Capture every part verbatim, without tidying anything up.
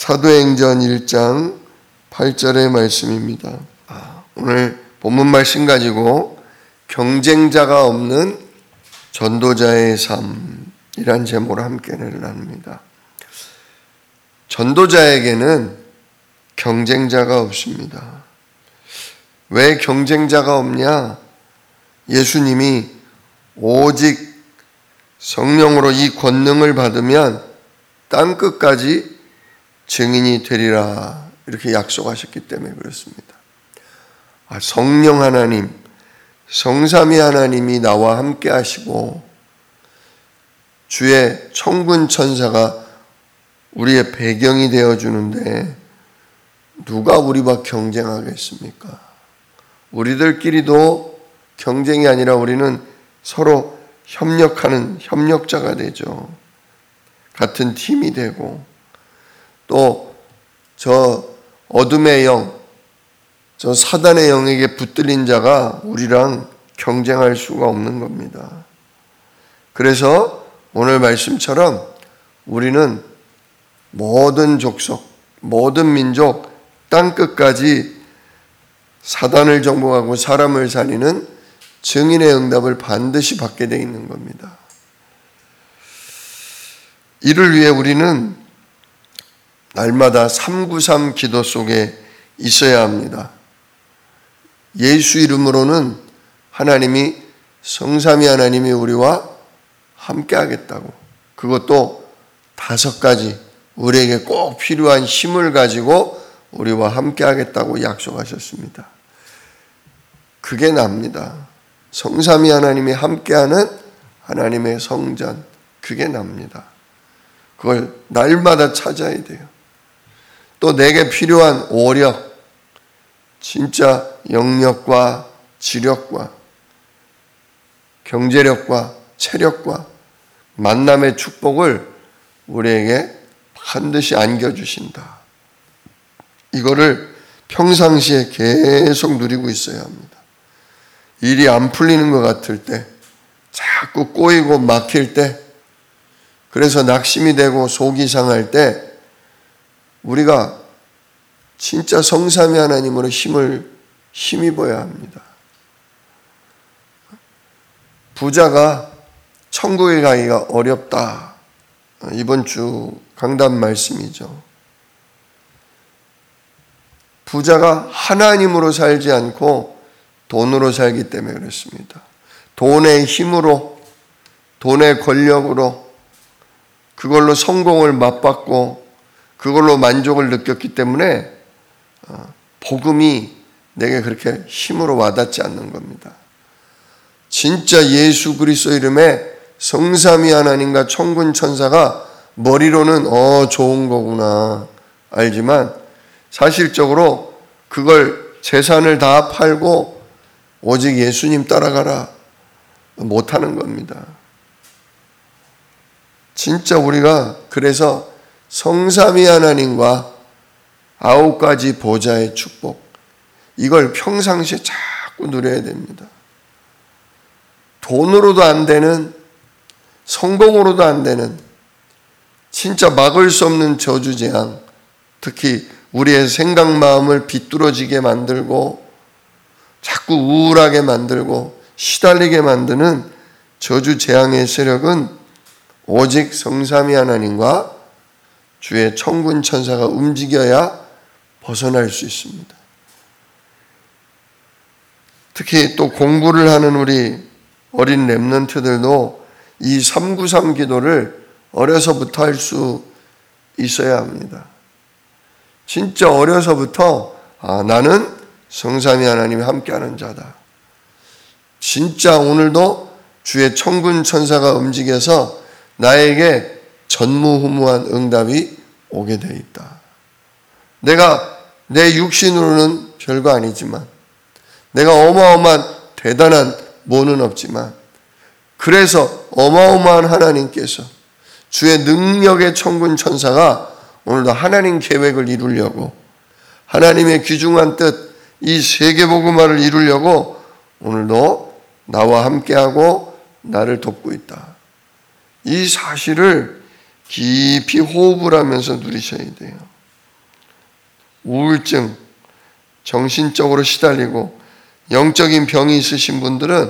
사도행전 일 장 팔 절의 말씀입니다. 오늘 본문 말씀 가지고 경쟁자가 없는 전도자의 삶이란 제목으로 함께 나눕니다. 전도자에게는 경쟁자가 없습니다. 왜 경쟁자가 없냐? 예수님이 오직 성령으로 이 권능을 받으면 땅끝까지 증인이 되리라 이렇게 약속하셨기 때문에 그렇습니다. 성령 하나님, 성삼위 하나님이 나와 함께 하시고 주의 천군 천사가 우리의 배경이 되어주는데 누가 우리와 경쟁하겠습니까? 우리들끼리도 경쟁이 아니라 우리는 서로 협력하는 협력자가 되죠. 같은 팀이 되고 또 저 어둠의 영, 저 사단의 영에게 붙들린 자가 우리랑 경쟁할 수가 없는 겁니다. 그래서 오늘 말씀처럼 우리는 모든 족속, 모든 민족, 땅끝까지 사단을 정복하고 사람을 살리는 증인의 응답을 반드시 받게 되어 있는 겁니다. 이를 위해 우리는 날마다 삼구삼 기도 속에 있어야 합니다. 예수 이름으로는 하나님이 성삼위 하나님이 우리와 함께 하겠다고, 그것도 다섯 가지 우리에게 꼭 필요한 힘을 가지고 우리와 함께 하겠다고 약속하셨습니다. 그게 납니다. 성삼위 하나님이 함께하는 하나님의 성전, 그게 납니다. 그걸 날마다 찾아야 돼요. 또 내게 필요한 오력, 진짜 영력과 지력과 경제력과 체력과 만남의 축복을 우리에게 반드시 안겨주신다. 이거를 평상시에 계속 누리고 있어야 합니다. 일이 안 풀리는 것 같을 때, 자꾸 꼬이고 막힐 때, 그래서 낙심이 되고 속이 상할 때 우리가 진짜 성삼위 하나님으로 힘을 힘입어야 합니다. 부자가 천국에 가기가 어렵다. 이번 주 강단 말씀이죠. 부자가 하나님으로 살지 않고 돈으로 살기 때문에 그렇습니다. 돈의 힘으로, 돈의 권력으로 그걸로 성공을 맛봤고 그걸로 만족을 느꼈기 때문에 복음이 내게 그렇게 힘으로 와닿지 않는 겁니다. 진짜 예수 그리스도 이름에 성삼위 하나님과 천군 천사가 머리로는 어 좋은 거구나 알지만 사실적으로 그걸 재산을 다 팔고 오직 예수님 따라가라 못하는 겁니다. 진짜 우리가 그래서 성삼위 하나님과 아홉 가지 보좌의 축복, 이걸 평상시에 자꾸 누려야 됩니다. 돈으로도 안 되는, 성공으로도 안 되는 진짜 막을 수 없는 저주재앙, 특히 우리의 생각 마음을 비뚤어지게 만들고 자꾸 우울하게 만들고 시달리게 만드는 저주재앙의 세력은 오직 성삼위 하나님과 주의 천군 천사가 움직여야 벗어날 수 있습니다. 특히 또 공부를 하는 우리 어린 렘넌트들도 이 삼구삼 기도를 어려서부터 할 수 있어야 합니다. 진짜 어려서부터 아, 나는 성삼위 하나님이 함께하는 자다. 진짜 오늘도 주의 천군 천사가 움직여서 나에게 전무후무한 응답이 오게 되어 있다. 내가 내 육신으로는 별거 아니지만, 내가 어마어마한 대단한 뭐는 없지만, 그래서 어마어마한 하나님께서 주의 능력의 천군 천사가 오늘도 하나님 계획을 이루려고, 하나님의 귀중한 뜻, 이 세계복음화를 이루려고 오늘도 나와 함께하고 나를 돕고 있다. 이 사실을 깊이 호흡을 하면서 누리셔야 돼요. 우울증, 정신적으로 시달리고 영적인 병이 있으신 분들은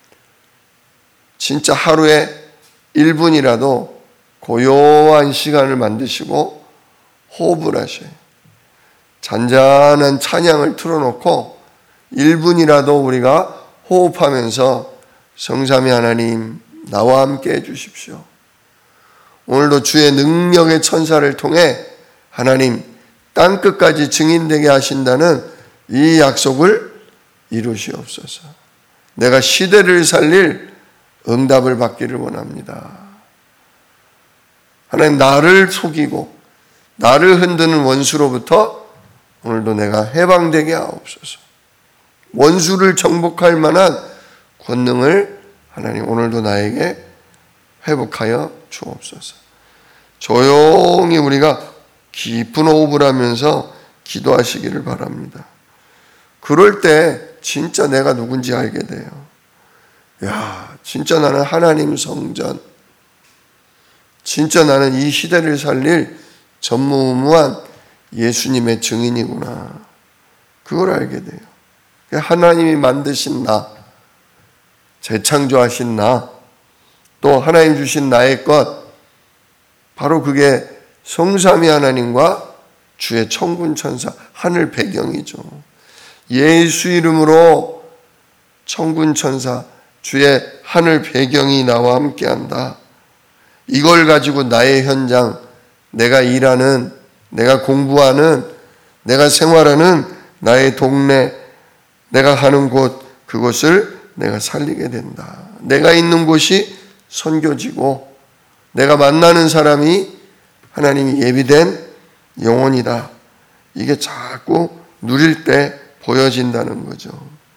진짜 하루에 일 분이라도 고요한 시간을 만드시고 호흡을 하셔요. 잔잔한 찬양을 틀어놓고 일 분이라도 우리가 호흡하면서 성삼위 하나님 나와 함께 해주십시오. 오늘도 주의 능력의 천사를 통해 하나님 땅끝까지 증인되게 하신다는 이 약속을 이루시옵소서. 내가 시대를 살릴 응답을 받기를 원합니다. 하나님, 나를 속이고 나를 흔드는 원수로부터 오늘도 내가 해방되게 하옵소서. 원수를 정복할 만한 권능을 하나님 오늘도 나에게 회복하여 주옵소서. 조용히 우리가 깊은 호흡을 하면서 기도하시기를 바랍니다. 그럴 때 진짜 내가 누군지 알게 돼요. 야, 진짜 나는 하나님 성전, 진짜 나는 이 시대를 살릴 전무후무한 예수님의 증인이구나. 그걸 알게 돼요. 하나님이 만드신 나, 재창조하신 나, 또 하나님 주신 나의 것, 바로 그게 성삼위 하나님과 주의 천군 천사, 하늘 배경이죠. 예수 이름으로 천군 천사, 주의 하늘 배경이 나와 함께한다. 이걸 가지고 나의 현장, 내가 일하는, 내가 공부하는, 내가 생활하는 나의 동네, 내가 가는 곳, 그곳을 내가 살리게 된다. 내가 있는 곳이 선교지고 내가 만나는 사람이 하나님이 예비된 영혼이다. 이게 자꾸 누릴 때 보여진다는 거죠.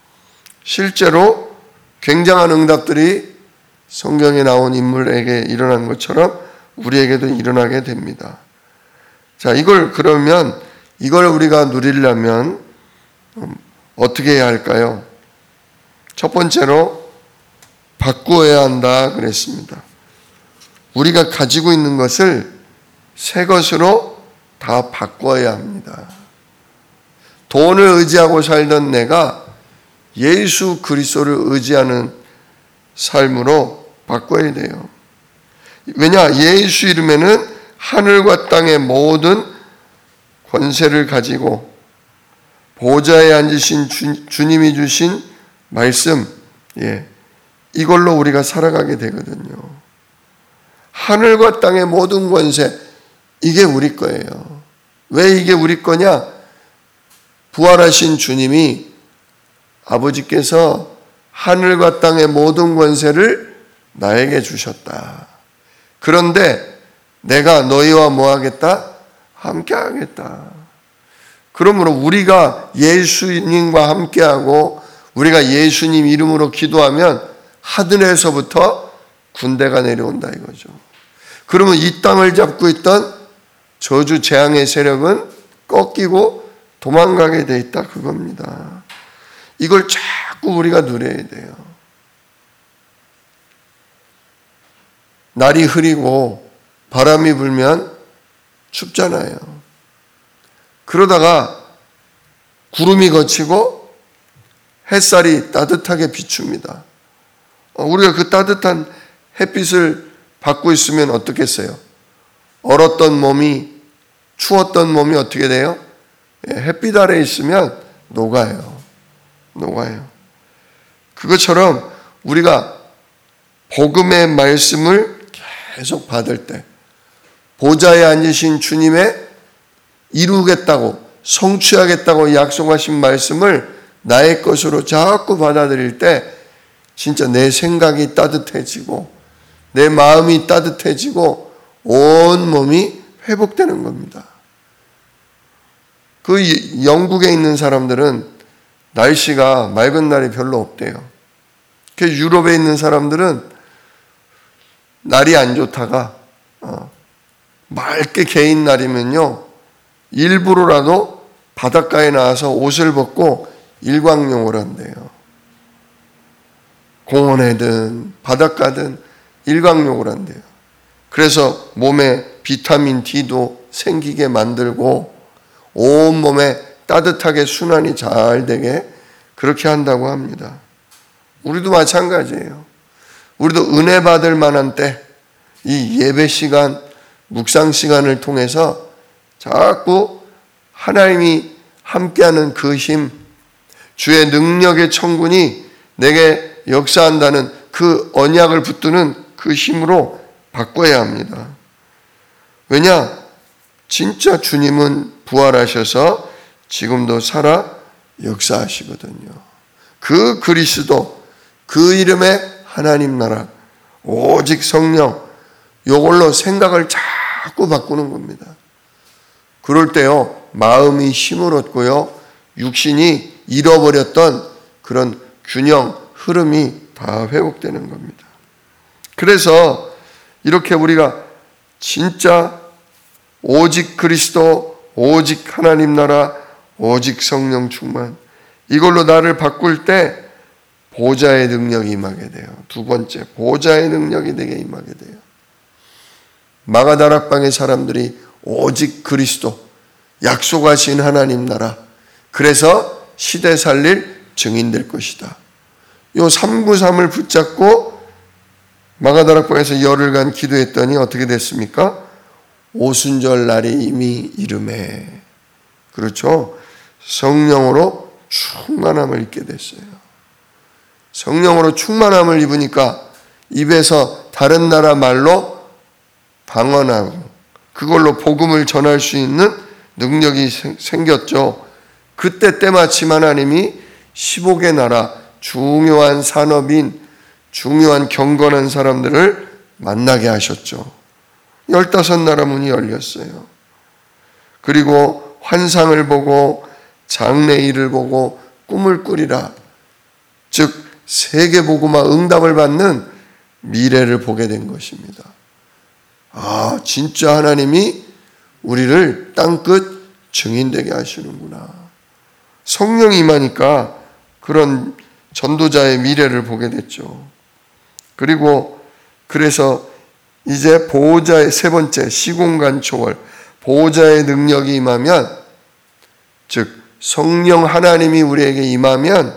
실제로 굉장한 응답들이 성경에 나온 인물에게 일어난 것처럼 우리에게도 일어나게 됩니다. 자, 이걸 그러면 이걸 우리가 누리려면 어떻게 해야 할까요? 첫 번째로 바꾸어야 한다 그랬습니다. 우리가 가지고 있는 것을 새 것으로 다 바꿔야 합니다. 돈을 의지하고 살던 내가 예수 그리스도를 의지하는 삶으로 바꿔야 돼요. 왜냐? 예수 이름에는 하늘과 땅의 모든 권세를 가지고 보좌에 앉으신 주, 주님이 주신 말씀, 예, 이걸로 우리가 살아가게 되거든요. 하늘과 땅의 모든 권세, 이게 우리 거예요. 왜 이게 우리 거냐? 부활하신 주님이 아버지께서 하늘과 땅의 모든 권세를 나에게 주셨다. 그런데 내가 너희와 뭐 하겠다? 함께 하겠다. 그러므로 우리가 예수님과 함께하고 우리가 예수님 이름으로 기도하면 하늘에서부터 군대가 내려온다 이거죠. 그러면 이 땅을 잡고 있던 저주 재앙의 세력은 꺾이고 도망가게 돼 있다 그겁니다. 이걸 자꾸 우리가 누려야 돼요. 날이 흐리고 바람이 불면 춥잖아요. 그러다가 구름이 걷히고 햇살이 따뜻하게 비춥니다. 우리가 그 따뜻한 햇빛을 받고 있으면 어떻겠어요? 얼었던 몸이, 추웠던 몸이 어떻게 돼요? 햇빛 아래 있으면 녹아요. 녹아요. 그것처럼 우리가 복음의 말씀을 계속 받을 때 보좌에 앉으신 주님의 이루겠다고 성취하겠다고 약속하신 말씀을 나의 것으로 자꾸 받아들일 때 진짜 내 생각이 따뜻해지고 내 마음이 따뜻해지고 온 몸이 회복되는 겁니다. 그 영국에 있는 사람들은 날씨가 맑은 날이 별로 없대요. 그 유럽에 있는 사람들은 날이 안 좋다가 어, 맑게 개인 날이면요 일부러라도 바닷가에 나와서 옷을 벗고 일광욕을 한대요. 공원에든 바닷가든 일광욕을 한대요. 그래서 몸에 비타민 D도 생기게 만들고 온몸에 따뜻하게 순환이 잘 되게 그렇게 한다고 합니다. 우리도 마찬가지예요. 우리도 은혜 받을 만한 때, 이 예배 시간, 묵상 시간을 통해서 자꾸 하나님이 함께하는 그 힘, 주의 능력의 천군이 내게 역사한다는 그 언약을 붙드는 그 힘으로 바꿔야 합니다. 왜냐? 진짜 주님은 부활하셔서 지금도 살아 역사하시거든요. 그 그리스도, 그 이름의 하나님 나라, 오직 성령, 이걸로 생각을 자꾸 바꾸는 겁니다. 그럴 때요, 마음이 힘을 얻고요, 육신이 잃어버렸던 그런 균형, 흐름이 다 회복되는 겁니다. 그래서 이렇게 우리가 진짜 오직 그리스도, 오직 하나님 나라, 오직 성령 충만, 이걸로 나를 바꿀 때 보좌의 능력이 임하게 돼요. 두 번째, 보좌의 능력이 내게 임하게 돼요. 마가다락방의 사람들이 오직 그리스도, 약속하신 하나님 나라, 그래서 시대 살릴 증인될 것이다. 요 삼구삼을 붙잡고 마가다락방에서 열흘간 기도했더니 어떻게 됐습니까? 오순절 날이 이미 이름에, 그렇죠? 성령으로 충만함을 입게 됐어요. 성령으로 충만함을 입으니까 입에서 다른 나라 말로 방언하고 그걸로 복음을 전할 수 있는 능력이 생겼죠. 그때 때마침 하나님이 십오 개 나라, 중요한 산업인, 중요한 경건한 사람들을 만나게 하셨죠. 열다섯 나라 문이 열렸어요. 그리고 환상을 보고 장래일을 보고 꿈을 꾸리라, 즉 세계복음화 응답을 받는 미래를 보게 된 것입니다. 아, 진짜 하나님이 우리를 땅끝 증인되게 하시는구나. 성령이 임하니까 그런 전도자의 미래를 보게 됐죠. 그리고 그래서 이제 보호자의 세 번째, 시공간 초월, 보호자의 능력이 임하면, 즉 성령 하나님이 우리에게 임하면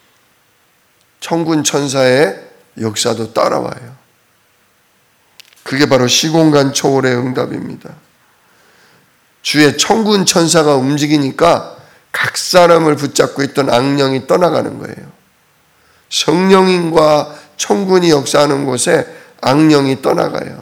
천군 천사의 역사도 따라와요. 그게 바로 시공간 초월의 응답입니다. 주의 천군 천사가 움직이니까 각 사람을 붙잡고 있던 악령이 떠나가는 거예요. 성령인과 천군이 역사하는 곳에 악령이 떠나가요.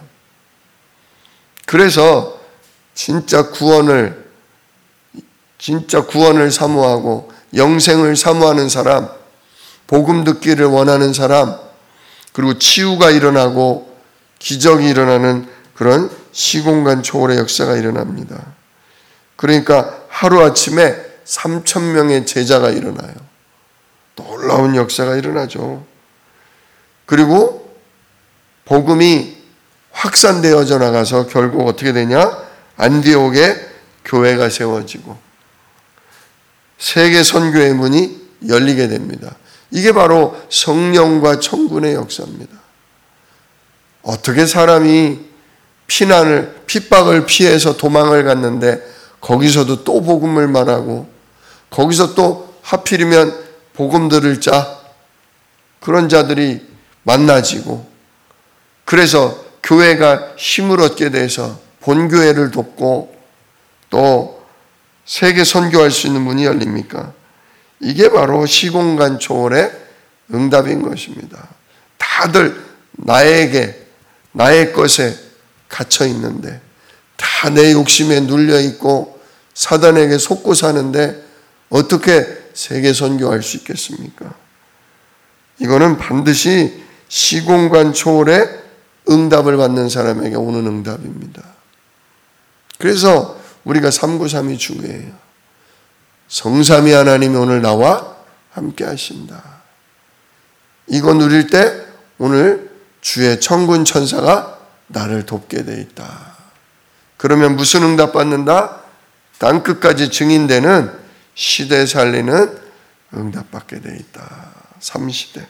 그래서 진짜 구원을 진짜 구원을 사모하고 영생을 사모하는 사람, 복음 듣기를 원하는 사람, 그리고 치유가 일어나고 기적이 일어나는 그런 시공간 초월의 역사가 일어납니다. 그러니까 하루아침에 삼천 명의 제자가 일어나요. 놀라운 역사가 일어나죠. 그리고 복음이 확산되어져 나가서 결국 어떻게 되냐? 안디옥에 교회가 세워지고 세계 선교의 문이 열리게 됩니다. 이게 바로 성령과 천군의 역사입니다. 어떻게 사람이 피난을, 핍박을 피해서 도망을 갔는데 거기서도 또 복음을 말하고 거기서 또 하필이면 복음 들을 자, 그런 자들이 만나지고, 그래서 교회가 힘을 얻게 돼서 본교회를 돕고 또 세계 선교할 수 있는 문이 열립니까? 이게 바로 시공간 초월의 응답인 것입니다. 다들 나에게, 나의 것에 갇혀 있는데, 다 내 욕심에 눌려 있고 사단에게 속고 사는데 어떻게 세계 선교할 수 있겠습니까? 이거는 반드시 시공간 초월의 응답을 받는 사람에게 오는 응답입니다. 그래서 우리가 삼구삼이 중요해요. 성삼위 하나님이 오늘 나와 함께 하신다. 이거 누릴 때 오늘 주의 천군 천사가 나를 돕게 돼 있다. 그러면 무슨 응답 받는다? 땅끝까지 증인되는 시대 살리는 응답 받게 돼 있다. 삼시대.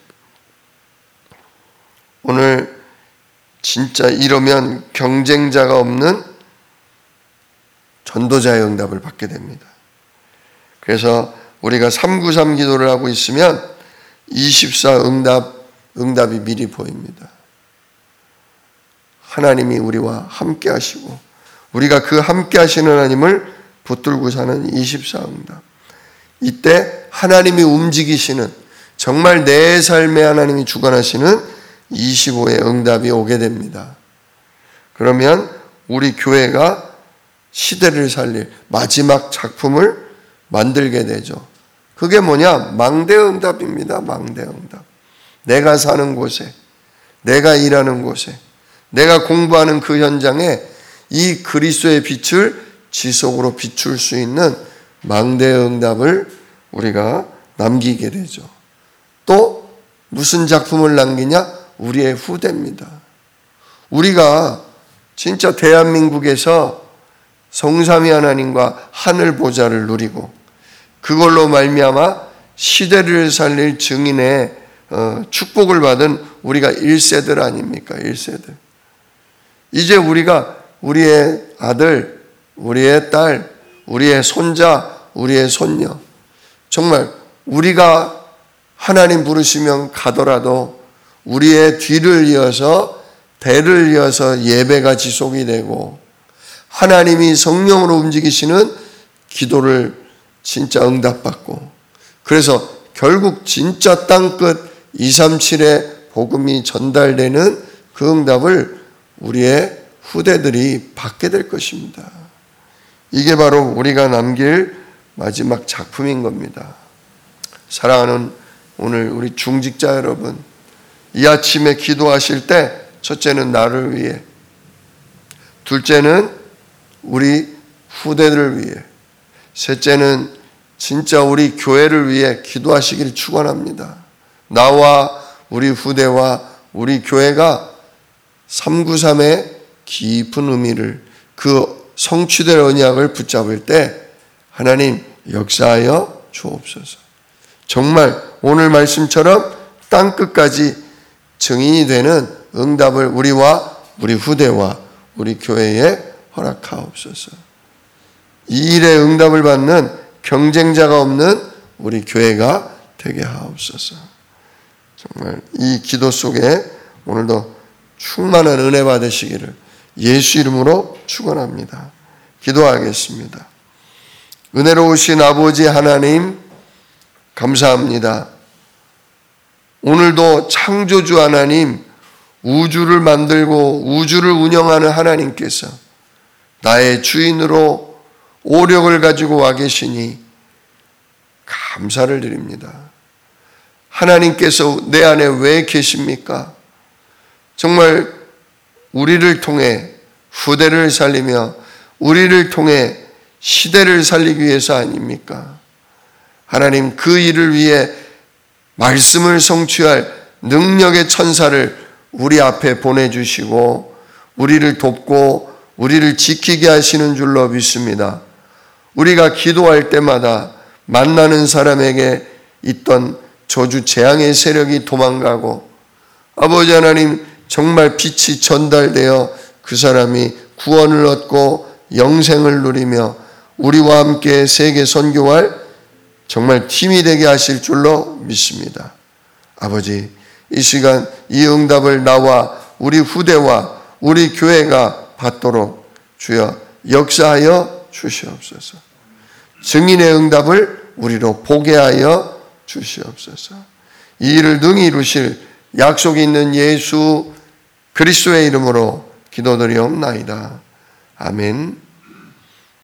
오늘 진짜 이러면 경쟁자가 없는 전도자의 응답을 받게 됩니다. 그래서 우리가 삼구삼 기도를 하고 있으면 이십사 응답, 응답이 미리 보입니다. 하나님이 우리와 함께 하시고 우리가 그 함께 하시는 하나님을 붙들고 사는 이십사 응답. 이때 하나님이 움직이시는, 정말 내 삶에 하나님이 주관하시는 이십오의 응답이 오게 됩니다. 그러면 우리 교회가 시대를 살릴 마지막 작품을 만들게 되죠. 그게 뭐냐? 망대응답입니다. 망대응답. 내가 사는 곳에, 내가 일하는 곳에, 내가 공부하는 그 현장에 이 그리스도의 빛을 지속으로 비출 수 있는 망대응답을 우리가 남기게 되죠. 또 무슨 작품을 남기냐? 우리의 후대입니다. 우리가 진짜 대한민국에서 성삼위 하나님과 하늘 보좌를 누리고 그걸로 말미암아 시대를 살릴 증인의 축복을 받은 우리가 일 세들 아닙니까? 일 세들. 이제 우리가 우리의 아들, 우리의 딸, 우리의 손자, 우리의 손녀, 정말 우리가 하나님 부르시면 가더라도 우리의 뒤를 이어서 대를 이어서 예배가 지속이 되고 하나님이 성령으로 움직이시는 기도를 진짜 응답받고, 그래서 결국 진짜 땅끝 이백삼십칠의 복음이 전달되는 그 응답을 우리의 후대들이 받게 될 것입니다. 이게 바로 우리가 남길 마지막 작품인 겁니다. 사랑하는 오늘 우리 중직자 여러분, 이 아침에 기도하실 때 첫째는 나를 위해, 둘째는 우리 후대들을 위해, 셋째는 진짜 우리 교회를 위해 기도하시기를 축원합니다. 나와 우리 후대와 우리 교회가 삼구삼의 깊은 의미를, 그 성취될 언약을 붙잡을 때 하나님 역사하여 주옵소서. 정말 오늘 말씀처럼 땅끝까지 증인이 되는 응답을 우리와 우리 후대와 우리 교회에 허락하옵소서. 이 일에 응답을 받는 경쟁자가 없는 우리 교회가 되게 하옵소서. 정말 이 기도 속에 오늘도 충만한 은혜 받으시기를 예수 이름으로 축원합니다. 기도하겠습니다. 은혜로우신 아버지 하나님, 감사합니다. 오늘도 창조주 하나님, 우주를 만들고 우주를 운영하는 하나님께서 나의 주인으로 오력을 가지고 와 계시니 감사를 드립니다. 하나님께서 내 안에 왜 계십니까? 정말 우리를 통해 후대를 살리며 우리를 통해 시대를 살리기 위해서 아닙니까? 하나님, 그 일을 위해 말씀을 성취할 능력의 천사를 우리 앞에 보내주시고 우리를 돕고 우리를 지키게 하시는 줄로 믿습니다. 우리가 기도할 때마다 만나는 사람에게 있던 저주 재앙의 세력이 도망가고, 아버지 하나님, 정말 빛이 전달되어 그 사람이 구원을 얻고 영생을 누리며 우리와 함께 세계 선교할 정말 팀이 되게 하실 줄로 믿습니다. 아버지, 이 시간 이 응답을 나와 우리 후대와 우리 교회가 받도록 주여 역사하여 주시옵소서. 증인의 응답을 우리로 보게 하여 주시옵소서. 이 일을 능히 이루실 약속이 있는 예수 그리스도의 이름으로 기도드리옵나이다. 아멘.